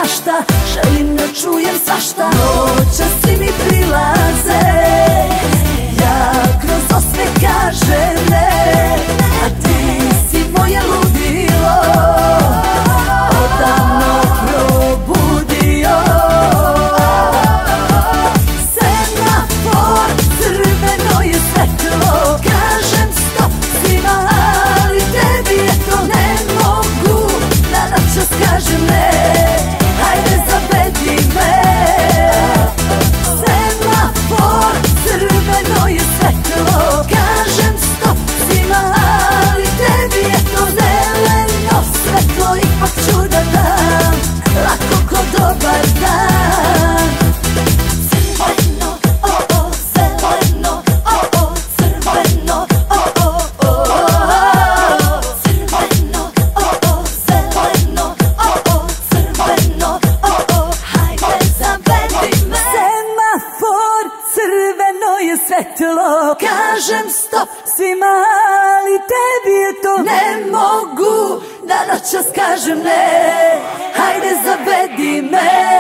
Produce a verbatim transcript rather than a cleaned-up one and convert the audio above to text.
mašta, želim da čujem svašta. Noća svi mi prilaze, ja kroz osmeh kažem ne, a ti si moje ludilo, odavno probudio. Semafor, crveno je svetlo, kažem stop svima, ali tebi je to ne mogu da noćas kažem ne, hajde zavedi me. Semafor, crveno je svetlo, kažem stop svima, ali tebi je to zeleno svetlo, ipak ću da dam, lako ko dobar dan. Crveno, o, o, zeleno, o, o, crveno, o, o, o. Crveno, o, o, zeleno, o, o, crveno, o, o, hajde zavedi me. Semafor, crveno je svetlo, kažem stop svima, ali tebi je to ne mogu da noćas kažem ne, hajde zavedi me.